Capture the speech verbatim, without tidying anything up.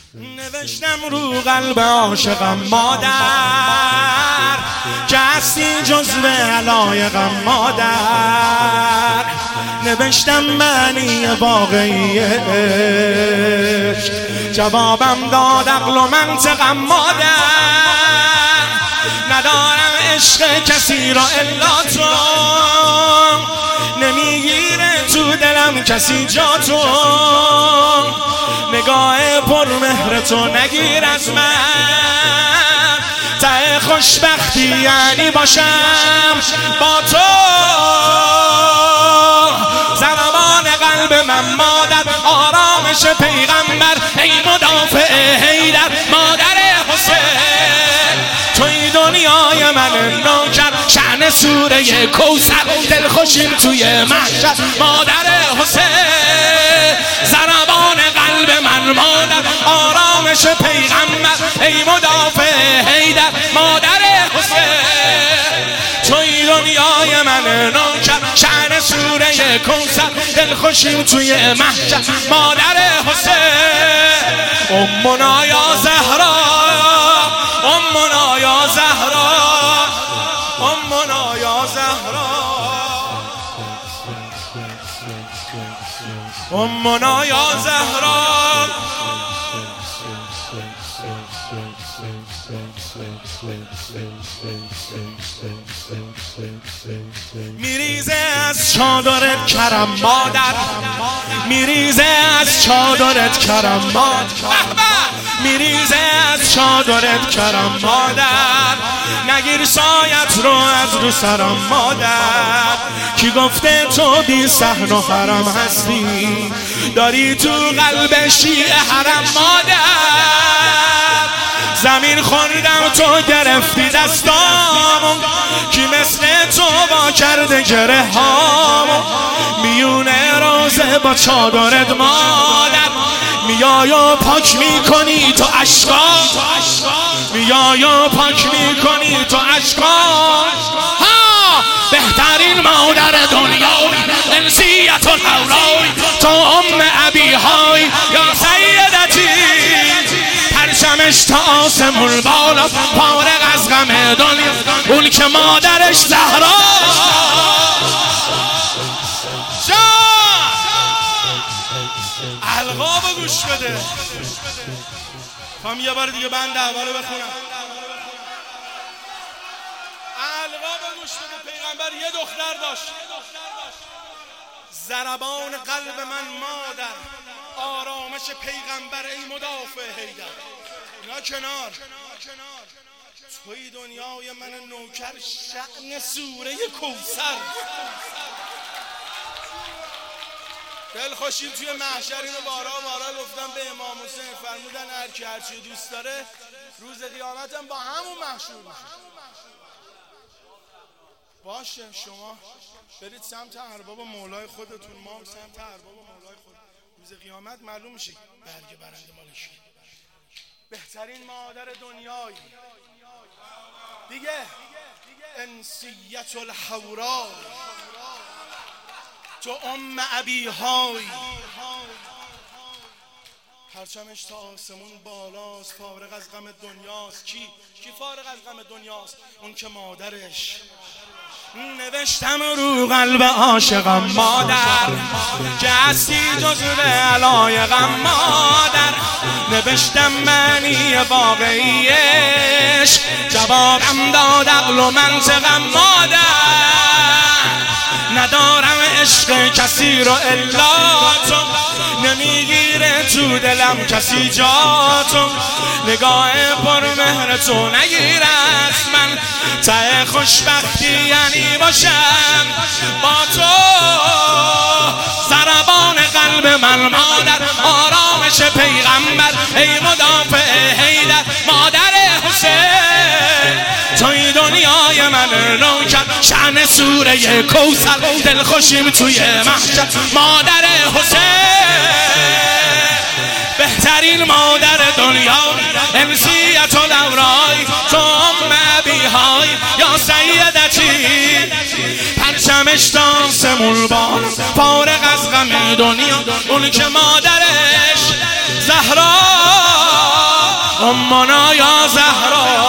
نوشتم رو قلب عاشقم مادر، که هستی جزو علایقم مادر. نوشتم معنی واقعی عشق، جوابم داد عقل و منطقم مادر. ندارم عشق کسی را الا تو، نمیگیره تو دلم کسی جا تو. نگاه پر مهر تو نگیر از من، ته خوشبختی یعنی باشم با تو. ضربان قلب من مادر، آرامش پیغمبر، ای مدافع حیدر مادر حسین. توی دنیای من نوکر، شأن سوره کوثر، دلخوشیم توی محشر مادر حسین. ضربان قلب من مادر، آرامش پیغمبر، ای مدافع حیدر مادر حسین. توی دنیای من نوکر، شأن سوره کوثر، دلخوشیم توی محشر مادر حسین. امنا یا زهرا، امنا یا زهرا، امنا یا زهرا، امنا یا زهرا. میریزه از چادرت کرم مادر، میریزه از چادرت کرم مادر، میریزه از چادرت کرم مادر. نگیر سایت رو از رو سرم مادر. کی گفته تو بی صحن و حرم هستی، داری تو قلب شیعه حرم مادر. زمین خوردم تو گرفتی دستامو، کی مثل تو با کرده گره هامو. میونه روزه با چادرت مادر، میای و پاک میکنی تو عشقام، میای و پاک میکنی تو عشقام. ها بهترین مادر دنیای، انسیت و حولای، تو ام ابی های یا سیدتی. پرچمش تا آسمون بالا، فارغ از غم دنیا، اون که مادرش زهرا. القابو گوش بده. خواهم یه بار دیگه بند اولو بخونم. القابو گوش بده. پیغمبر یه دختر داشت، ضربان قلب من مادر، آرامش پیغمبر، ای مدافع حیدر. اینا کنار. توی دنیای من نوکر، شأن سوره کوثر، دلخوشیم توی محشر. اینو بارا بارا گفتم به امام حسین، فرمودن هر کی هر چی دوست داره روز قیامتم با همون محشور میشه. باشه شما برید سمت ارباب مولای خودتون، ما هم سمت ارباب مولای خود. روز قیامت معلوم میشه برگ برنده مال کی. بهترین مادر دنیای دیگه، انسیت الحورا، تو ام ابی های. پرچمش تا آسمون بالاست، فارغ از غم دنیاست. کی کی فارغ از غم دنیاست؟ اون که مادرش. نوشتم رو قلب عاشقم مادر، که هستی جزو علایقم مادر. نوشتم معنی واقعی عشق، جوابم داد عقل و منطقم مادر. ندارم عشق کسی رو الا تو، نمیگیره تو دلم کسی جا تو. نگاه پر مهر تو نگیر از من، ته خوشبختی یعنی باشم با تو. ضربان قلب من مادر، آرامش پیغمبر، ای مدافع حیدر مادر حسین. توی دنیای من نوکر، شأن سوره کوثر، دلخوشیم توی محشر مادر حسین. بهترین مادر دنیا، انسیت و لورای، تو ام ابی های یا سیدتی. پرچمش تا آسمون بالا، فارغ از غم دنیا، اون که مادرش زهرا. امنا یا زهرا